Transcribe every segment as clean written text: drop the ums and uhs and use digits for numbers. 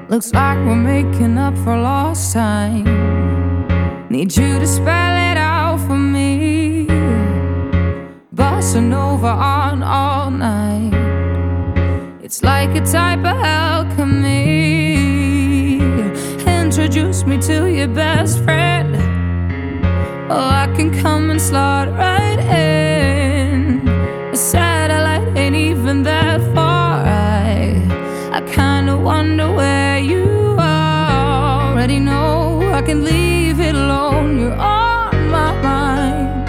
Looks like we're making up for lost time. Need you to spell it out for me. Bossa Nova on all night. It's like a type of alchemy. Introduce me to your best friend. Oh, I can come and slot right in. A satellite ain't even that far. I kinda wonder where you are. Already know I can leave it alone. You're on my mind.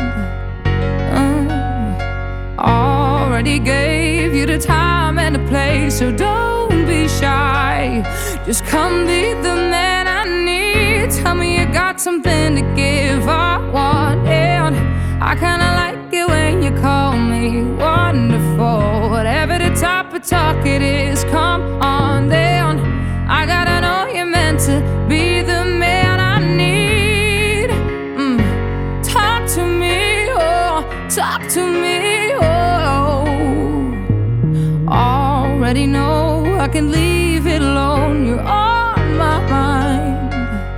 Already gave you the time and the place, so don't be shy. Just come be the man I need. Tell me you got something to give. I want it. I kinda like it when you call me wonderful. Whatever the type of talk it is, come on then. I gotta know you're meant to be the man I need. Talk to me, oh, talk to me, oh. Already know I can leave it alone. You're on my mind.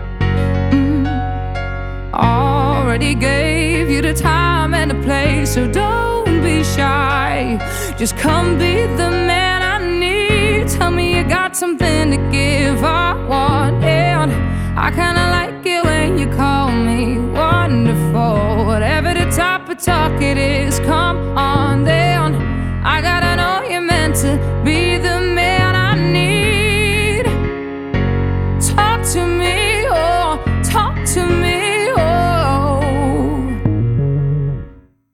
Already gave you the time and the place, so don't be shy. Just come be the man I need. Tell me you got something to give. I want it. I kinda like it when you call me wonderful. Whatever the type of talk it is.